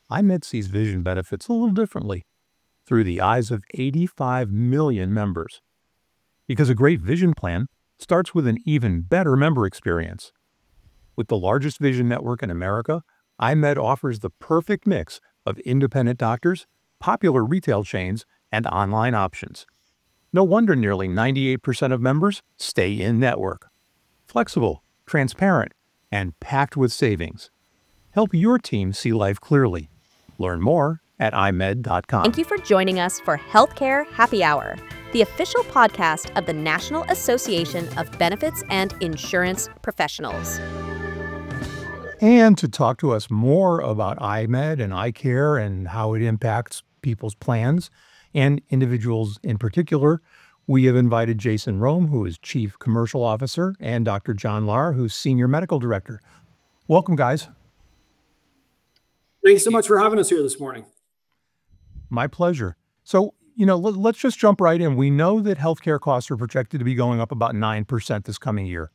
iMed sees vision benefits a little differently through the eyes of 85 million members. Because a great vision plan starts with an even better member experience. With the largest vision network in America, iMed offers the perfect mix of independent doctors, popular retail chains, and online options. No wonder nearly 98% of members stay in network. Flexible, transparent, and packed with savings. Help your team see life clearly. Learn more at imed.com. Thank you for joining us for Healthcare Happy Hour, the official podcast of the National Association of Benefits and Insurance Professionals. And to talk to us more about iMed and eye care and how it impacts people's plans and individuals in particular, we have invited Jason Rome, who is Chief Commercial Officer, and Dr. John Lahr, who's Senior Medical Director. Welcome, guys. Thanks so much for having us here this morning. My pleasure. So, let's just jump right in. We know that healthcare costs are projected to be going up about 9% this coming year.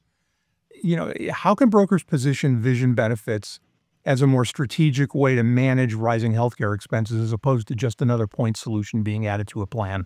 How can brokers position vision benefits as a more strategic way to manage rising healthcare expenses as opposed to just another point solution being added to a plan?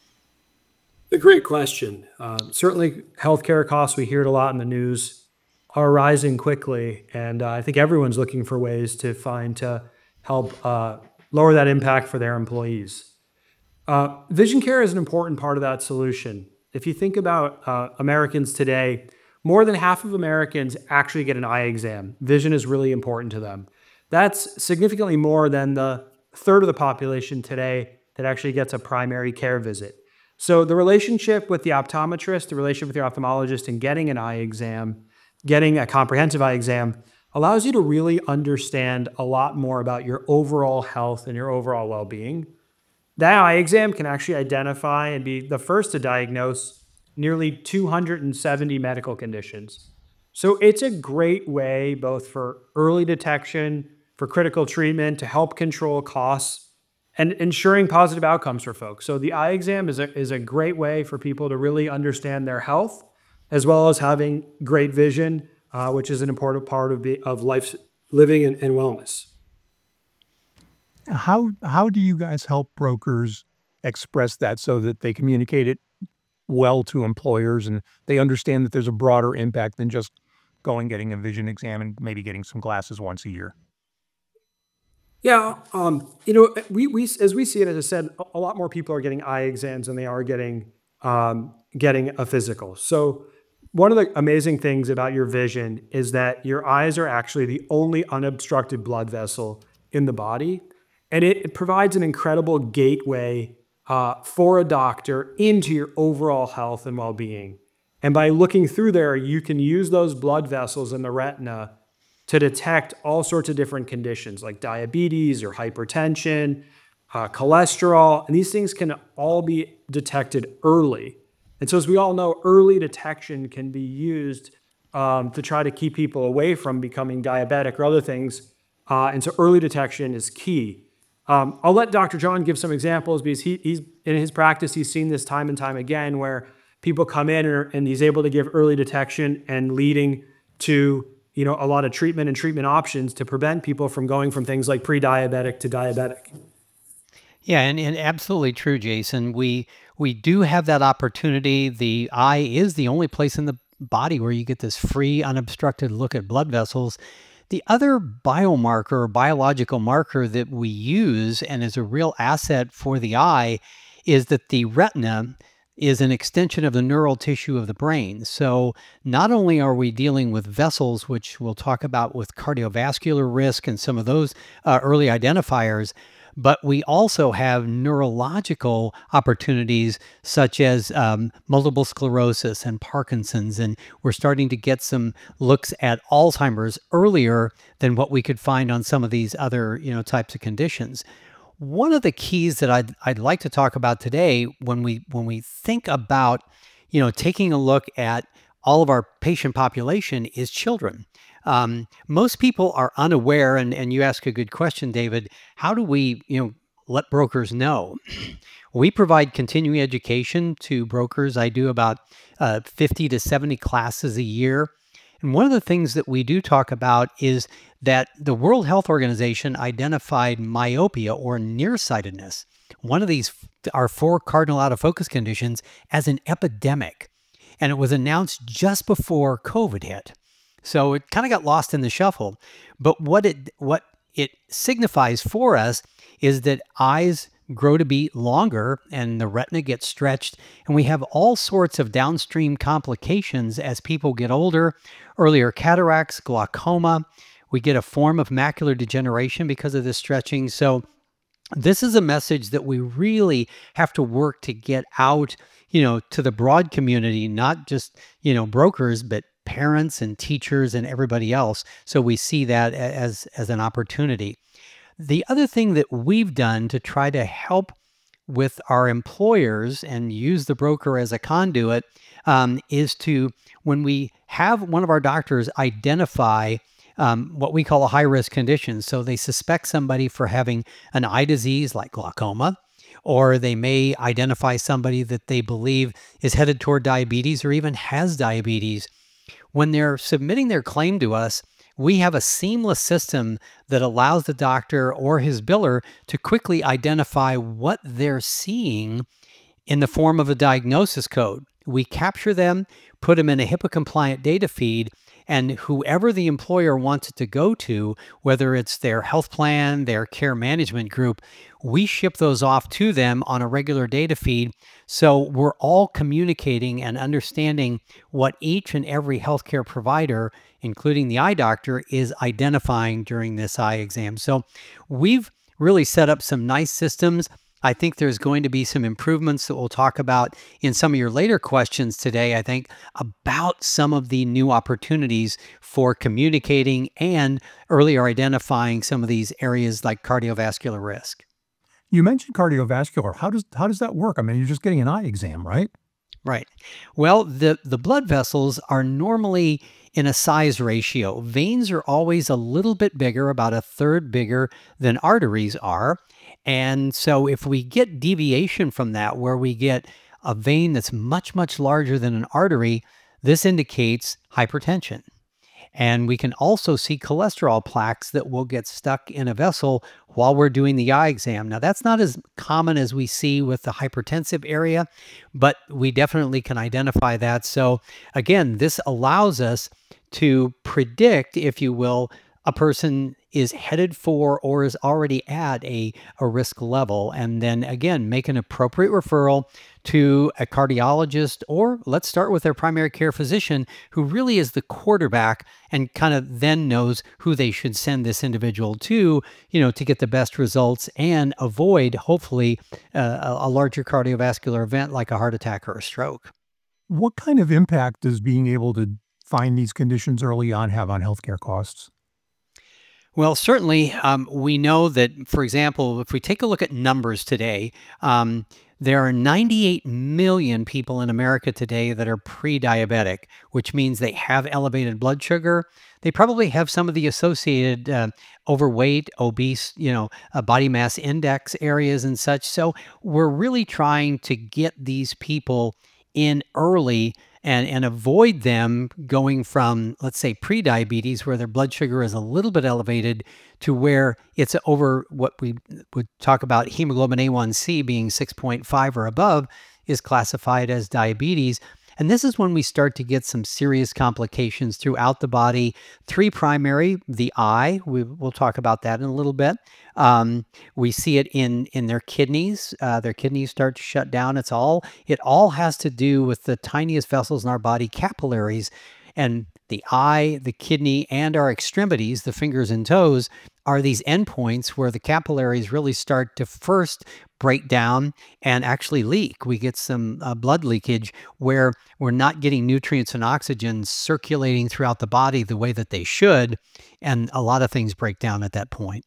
A great question. Certainly, healthcare costs, we hear it a lot in the news, are rising quickly. And I think everyone's looking for ways to help lower that impact for their employees. Vision care is an important part of that solution. If you think about Americans today, more than half of Americans actually get an eye exam. Vision is really important to them. That's significantly more than the third of the population today that actually gets a primary care visit. So the relationship with the optometrist, the relationship with your ophthalmologist, and getting an eye exam, getting a comprehensive eye exam, allows you to really understand a lot more about your overall health and your overall well-being. That eye exam can actually identify and be the first to diagnose nearly 270 medical conditions. So it's a great way both for early detection, for critical treatment, to help control costs, and ensuring positive outcomes for folks. So the eye exam is a great way for people to really understand their health, as well as having great vision, which is an important part of life living and wellness. How do you guys help brokers express that so that they communicate it well to employers and they understand that there's a broader impact than just getting a vision exam and maybe getting some glasses once a year? Yeah, we as we see it, as I said, a lot more people are getting eye exams than they are getting a physical. So one of the amazing things about your vision is that your eyes are actually the only unobstructed blood vessel in the body, and it provides an incredible gateway for a doctor into your overall health and well-being. And by looking through there, you can use those blood vessels in the retina to detect all sorts of different conditions like diabetes or hypertension, cholesterol, and these things can all be detected early. And so as we all know, early detection can be used to try to keep people away from becoming diabetic or other things. And so early detection is key. I'll let Dr. John give some examples because he's in his practice, he's seen this time and time again where people come in and he's able to give early detection and leading to a lot of treatment and treatment options to prevent people from going from things like pre-diabetic to diabetic. Yeah, and absolutely true, Jason. We do have that opportunity. The eye is the only place in the body where you get this free, unobstructed look at blood vessels. The other biomarker or biological marker that we use and is a real asset for the eye is that the retina is an extension of the neural tissue of the brain. So not only are we dealing with vessels, which we'll talk about with cardiovascular risk and some of those early identifiers, but we also have neurological opportunities such as multiple sclerosis and Parkinson's, and we're starting to get some looks at Alzheimer's earlier than what we could find on some of these other types of conditions. One of the keys that I'd like to talk about today when we think about taking a look at all of our patient population is children. Most people are unaware, and you ask a good question, David. How do we let brokers know? We provide continuing education to brokers. I do about 50 to 70 classes a year. And one of the things that we do talk about is that the World Health Organization identified myopia or nearsightedness, one of these, our 4 cardinal out of focus conditions, as an epidemic. And it was announced just before COVID hit. So it kind of got lost in the shuffle. But what it signifies for us is that eyes grow to be longer and the retina gets stretched, and we have all sorts of downstream complications as people get older, earlier cataracts, glaucoma. We get a form of macular degeneration because of this stretching. So this is a message that we really have to work to get out, to the broad community, not just, brokers, but parents and teachers and everybody else. So we see that as an opportunity. The other thing that we've done to try to help with our employers and use the broker as a conduit is to, when we have one of our doctors identify what we call a high-risk condition. So they suspect somebody for having an eye disease like glaucoma, or they may identify somebody that they believe is headed toward diabetes or even has diabetes. When they're submitting their claim to us, we have a seamless system that allows the doctor or his biller to quickly identify what they're seeing in the form of a diagnosis code. We capture them, put them in a HIPAA-compliant data feed, and whoever the employer wants it to go to, whether it's their health plan, their care management group, we ship those off to them on a regular data feed. So we're all communicating and understanding what each and every healthcare provider, including the eye doctor, is identifying during this eye exam. So we've really set up some nice systems. I think there's going to be some improvements that we'll talk about in some of your later questions today, I think, about some of the new opportunities for communicating and earlier identifying some of these areas like cardiovascular risk. You mentioned cardiovascular. How does that work? I mean, you're just getting an eye exam, right? Right. Well, the blood vessels are normally in a size ratio. Veins are always a little bit bigger, about a third bigger than arteries are. And so if we get deviation from that, where we get a vein that's much, much larger than an artery, this indicates hypertension. And we can also see cholesterol plaques that will get stuck in a vessel while we're doing the eye exam. Now, that's not as common as we see with the hypertensive area, but we definitely can identify that. So again, this allows us to predict, if you will, a person is headed for or is already at a risk level, and then again, make an appropriate referral to a cardiologist, or let's start with their primary care physician, who really is the quarterback and kind of then knows who they should send this individual to get the best results and avoid, hopefully, a larger cardiovascular event like a heart attack or a stroke. What kind of impact does being able to find these conditions early on have on healthcare costs? Well, certainly, we know that, for example, if we take a look at numbers today, there are 98 million people in America today that are pre-diabetic, which means they have elevated blood sugar. They probably have some of the associated overweight, obese, body mass index areas and such. So we're really trying to get these people in early and avoid them going from, let's say, pre-diabetes, where their blood sugar is a little bit elevated, to where it's over what we would talk about hemoglobin A1C being 6.5 or above is classified as diabetes. And this is when we start to get some serious complications throughout the body. 3 primary, the eye, we'll talk about that in a little bit. We see it in their kidneys. Their kidneys start to shut down. It all has to do with the tiniest vessels in our body, capillaries. And the eye, the kidney, and our extremities, the fingers and toes, are these endpoints where the capillaries really start to first break down and actually leak. We get some blood leakage where we're not getting nutrients and oxygen circulating throughout the body the way that they should, and a lot of things break down at that point.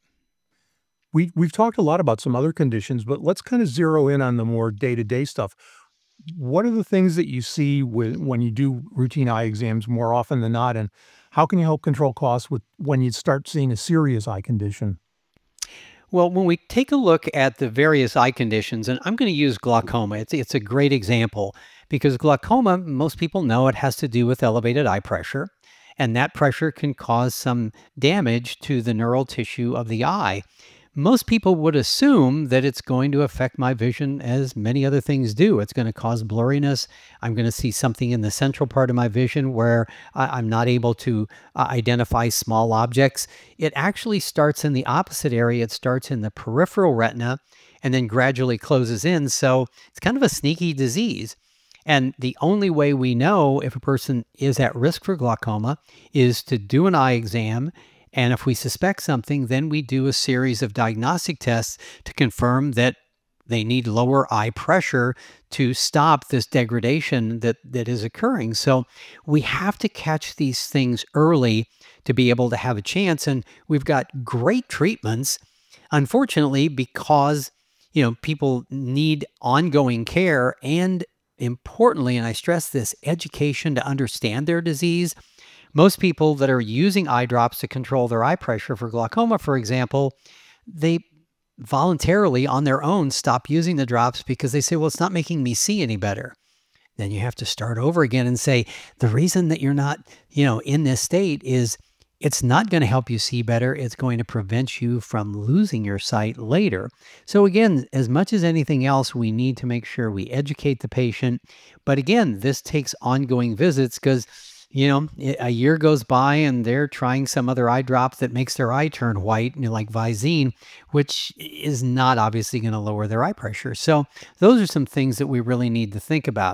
We've talked a lot about some other conditions, but let's kind of zero in on the more day-to-day stuff. What are the things that you see when you do routine eye exams more often than not, and how can you help control costs when you start seeing a serious eye condition? Well, when we take a look at the various eye conditions, and I'm going to use glaucoma, it's a great example, because glaucoma, most people know it has to do with elevated eye pressure. and that pressure can cause some damage to the neural tissue of the eye. Most people would assume that it's going to affect my vision as many other things do. It's going to cause blurriness. I'm going to see something in the central part of my vision where I'm not able to identify small objects. It actually starts in the opposite area. It starts in the peripheral retina and then gradually closes in. So it's kind of a sneaky disease. And the only way we know if a person is at risk for glaucoma is to do an eye exam. And if we suspect something, then we do a series of diagnostic tests to confirm that they need lower eye pressure to stop this degradation that is occurring. So we have to catch these things early to be able to have a chance. And we've got great treatments, unfortunately, because people need ongoing care and, importantly, and I stress this, education to understand their disease. Most people that are using eye drops to control their eye pressure for glaucoma, for example, they voluntarily on their own stop using the drops because they say, well, it's not making me see any better. Then you have to start over again and say, the reason that you're not, in this state is it's not going to help you see better. It's going to prevent you from losing your sight later. So again, as much as anything else, we need to make sure we educate the patient. But again, this takes ongoing visits because a year goes by and they're trying some other eye drop that makes their eye turn white, like Visine, which is not obviously going to lower their eye pressure. So those are some things that we really need to think about.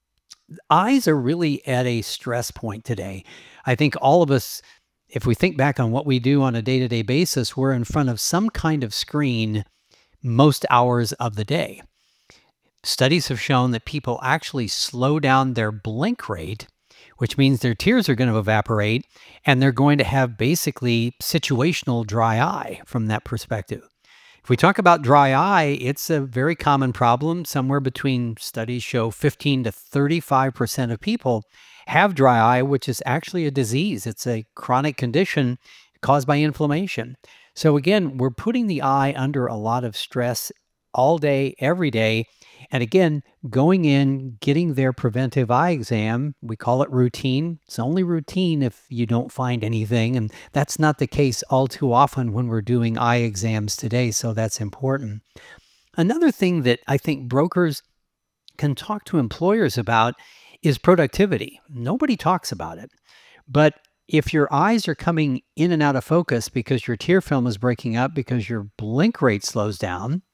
Eyes are really at a stress point today. I think all of us, if we think back on what we do on a day-to-day basis, we're in front of some kind of screen most hours of the day. Studies have shown that people actually slow down their blink rate, which means their tears are going to evaporate and they're going to have basically situational dry eye from that perspective. If we talk about dry eye, it's a very common problem. Somewhere between, studies show 15 to 35% of people have dry eye, which is actually a disease. It's a chronic condition caused by inflammation. So again, we're putting the eye under a lot of stress all day, every day. And again, going in, getting their preventive eye exam, we call it routine. It's only routine if you don't find anything. And that's not the case all too often when we're doing eye exams today. So that's important. Another thing that I think brokers can talk to employers about is productivity. Nobody talks about it. But if your eyes are coming in and out of focus because your tear film is breaking up, because your blink rate slows down,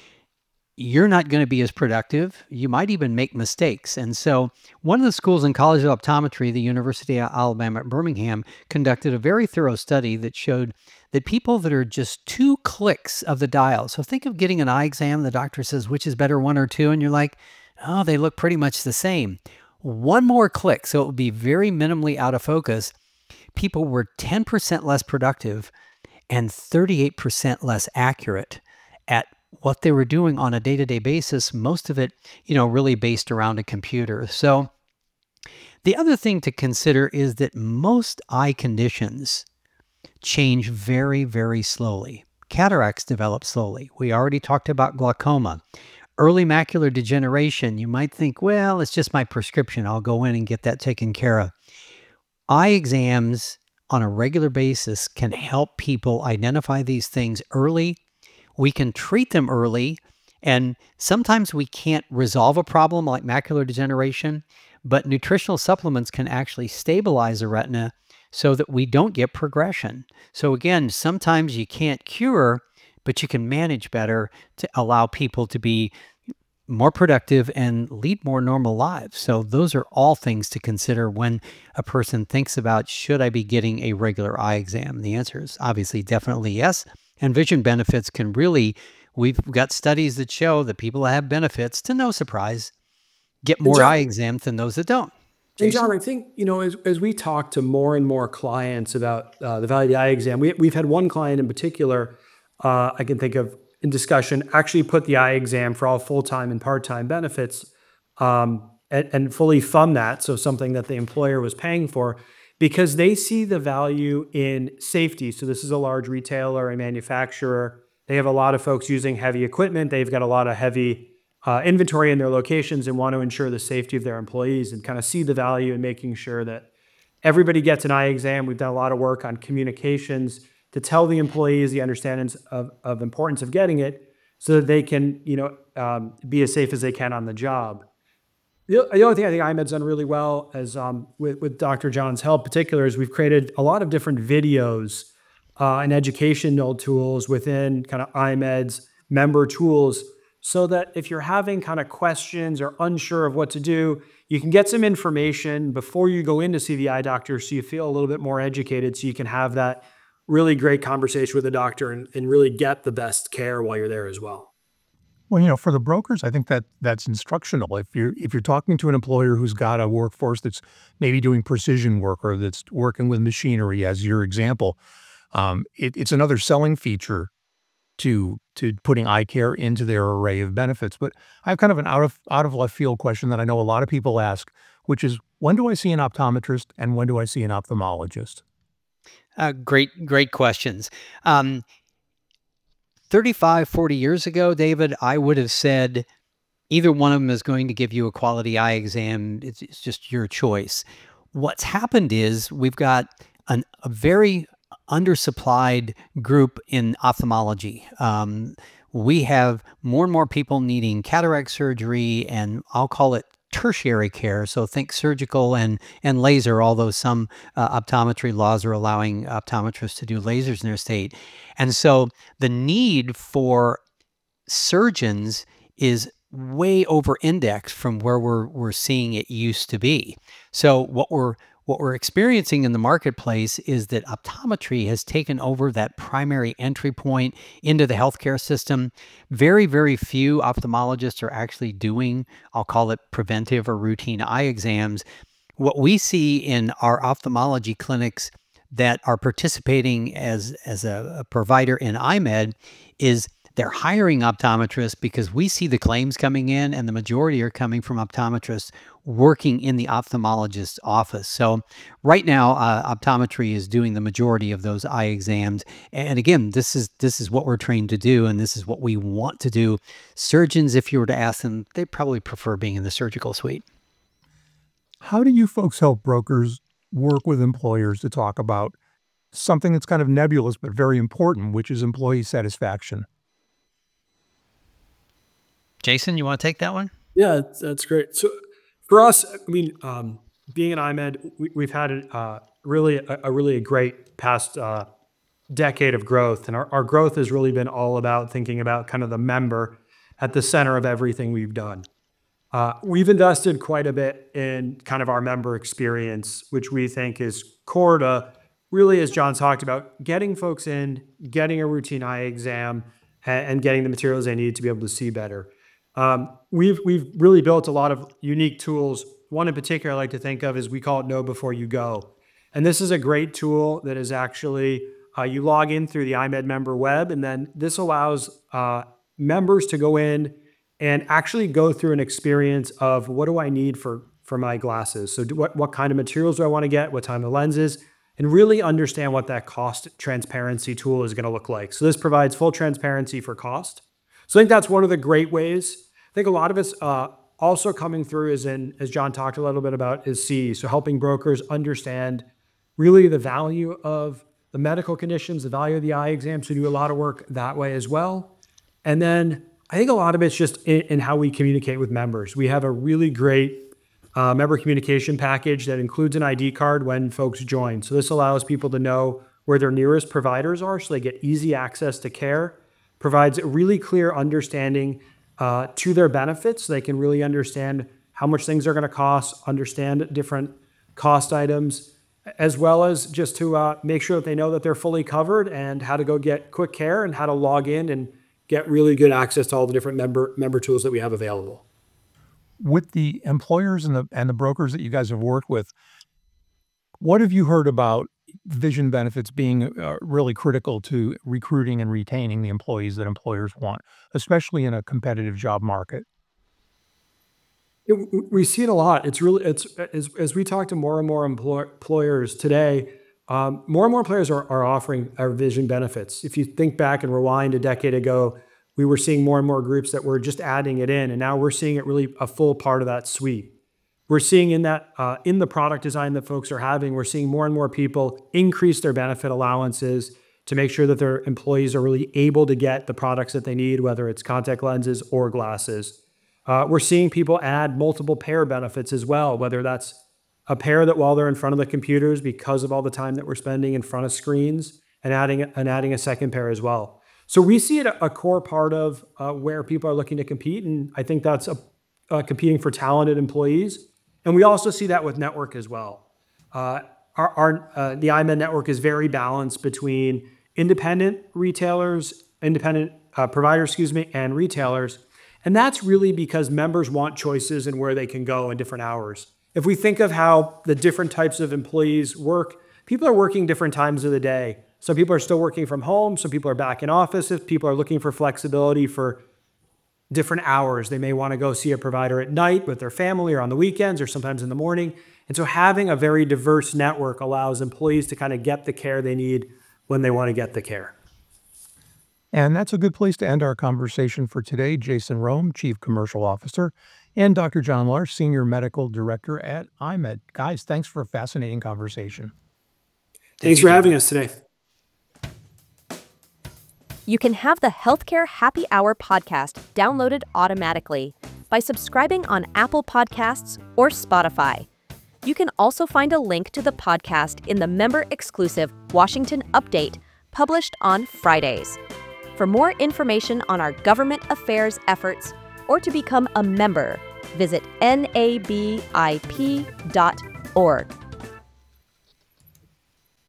you're not going to be as productive. You might even make mistakes. And so one of the schools in College of Optometry, the University of Alabama at Birmingham, conducted a very thorough study that showed that people that are just 2 clicks of the dial. So think of getting an eye exam. The doctor says, which is better, 1 or 2? And you're like, oh, they look pretty much the same. 1 more click. So it would be very minimally out of focus. People were 10% less productive and 38% less accurate at what they were doing on a day-to-day basis, most of it, really based around a computer. So the other thing to consider is that most eye conditions change very, very slowly. Cataracts develop slowly. We already talked about glaucoma. Early macular degeneration, you might think, well, it's just my prescription. I'll go in and get that taken care of. Eye exams on a regular basis can help people identify these things early. We can treat them early, and sometimes we can't resolve a problem like macular degeneration, but nutritional supplements can actually stabilize the retina so that we don't get progression. So again, sometimes you can't cure, but you can manage better to allow people to be more productive and lead more normal lives. So those are all things to consider when a person thinks about, should I be getting a regular eye exam? The answer is obviously definitely yes. And vision benefits can really, we've got studies that show that people that have benefits, to no surprise, get more eye exams than those that don't. And John, I think, as we talk to more and more clients about the value of the eye exam, we've had one client in particular, I can think of in discussion, actually put the eye exam for all full-time and part-time benefits and fully fund that. So something that the employer was paying for, because they see the value in safety. So this is a large retailer and manufacturer. They have a lot of folks using heavy equipment. They've got a lot of heavy inventory in their locations and want to ensure the safety of their employees and kind of see the value in making sure that everybody gets an eye exam. We've done a lot of work on communications to tell the employees the understandings of importance of getting it so that they can, be as safe as they can on the job. The other thing I think IMED's done really well as with Dr. John's help in particular is we've created a lot of different videos and educational tools within kind of IMED's member tools so that if you're having kind of questions or unsure of what to do, you can get some information before you go in to see the eye doctor so you feel a little bit more educated so you can have that really great conversation with the doctor and really get the best care while you're there as well. Well, for the brokers, I think that's instructional. If you're talking to an employer who's got a workforce that's maybe doing precision work or that's working with machinery, as your example, it's another selling feature to putting eye care into their array of benefits. But I have kind of an out of left field question that I know a lot of people ask, which is, when do I see an optometrist and when do I see an ophthalmologist? Great questions. 35, 40 years ago, David, I would have said either one of them is going to give you a quality eye exam. It's just your choice. What's happened is we've got a very undersupplied group in ophthalmology. We have more and more people needing cataract surgery, and I'll call it tertiary care. So think surgical and laser, although some optometry laws are allowing optometrists to do lasers in their state. And so the need for surgeons is way over indexed from where we're seeing it used to be. So what we're experiencing in the marketplace is that optometry has taken over that primary entry point into the healthcare system. Very, very few ophthalmologists are actually doing, I'll call it preventive or routine eye exams. What we see in our ophthalmology clinics that are participating as a provider in IMED is they're hiring optometrists because we see the claims coming in, and the majority are coming from optometrists working in the ophthalmologist's office. So right now, optometry is doing the majority of those eye exams. And again, this is what we're trained to do, and this is what we want to do. Surgeons, if you were to ask them, they probably prefer being in the surgical suite. How do you folks help brokers work with employers to talk about something that's kind of nebulous but very important, which is employee satisfaction? Jason, you want to take that one? Yeah, that's great. So for us, being an IMED, we've had a really great past decade of growth. And our growth has really been all about thinking about kind of the member at the center of everything we've done. We've invested quite a bit in kind of our member experience, which we think is core to really, as John talked about, getting folks in, getting a routine eye exam, and getting the materials they need to be able to see better. We've really built a lot of unique tools. One in particular I like to think of is we call it Know Before You Go. And this is a great tool that is actually, you log in through the IMED member web, and then this allows members to go in and actually go through an experience of what do I need for my glasses? So what kind of materials do I want to get? What kind of lenses? And really understand what that cost transparency tool is going to look like. So this provides full transparency for cost. So I think that's one of the great ways. I think a lot of it's also coming through is as John talked a little bit about, is C. So helping brokers understand really the value of the medical conditions, the value of the eye exam. So do a lot of work that way as well. And then I think a lot of it's just in how we communicate with members. We have a really great member communication package that includes an ID card when folks join. So this allows people to know where their nearest providers are so they get easy access to care, provides a really clear understanding to their benefits so they can really understand how much things are going to cost, understand different cost items, as well as just to make sure that they know that they're fully covered and how to go get quick care and how to log in and get really good access to all the different member tools that we have available. With the employers and the brokers that you guys have worked with, what have you heard about vision benefits being really critical to recruiting and retaining the employees that employers want, especially in a competitive job market? We see it a lot. It's as we talk to more and more employers today, more and more employers are offering our vision benefits. If you think back and rewind a decade ago, we were seeing more and more groups that were just adding it in, and now we're seeing it really a full part of that suite. We're seeing in that in the product design that folks are having, we're seeing more and more people increase their benefit allowances to make sure that their employees are really able to get the products that they need, whether it's contact lenses or glasses. We're seeing people add multiple pair benefits as well, whether that's a pair that while they're in front of the computers because of all the time that we're spending in front of screens, and adding a second pair as well. So we see it a core part of where people are looking to compete, and I think that's competing for talented employees. And we also see that with network as well. The iMed network is very balanced between independent providers, and retailers. And that's really because members want choices in where they can go in different hours. If we think of how the different types of employees work, people are working different times of the day. Some people are still working from home. Some people are back in offices. People are looking for flexibility for different hours. They may want to go see a provider at night with their family or on the weekends or sometimes in the morning. And so having a very diverse network allows employees to kind of get the care they need when they want to get the care. And that's a good place to end our conversation for today. Jason Rome, Chief Commercial Officer, and Dr. John Larch, Senior Medical Director at iMed. Guys, thanks for a fascinating conversation. Thanks for having us today. You can have the Healthcare Happy Hour podcast downloaded automatically by subscribing on Apple Podcasts or Spotify. You can also find a link to the podcast in the member-exclusive Washington Update published on Fridays. For more information on our government affairs efforts or to become a member, visit nabip.org.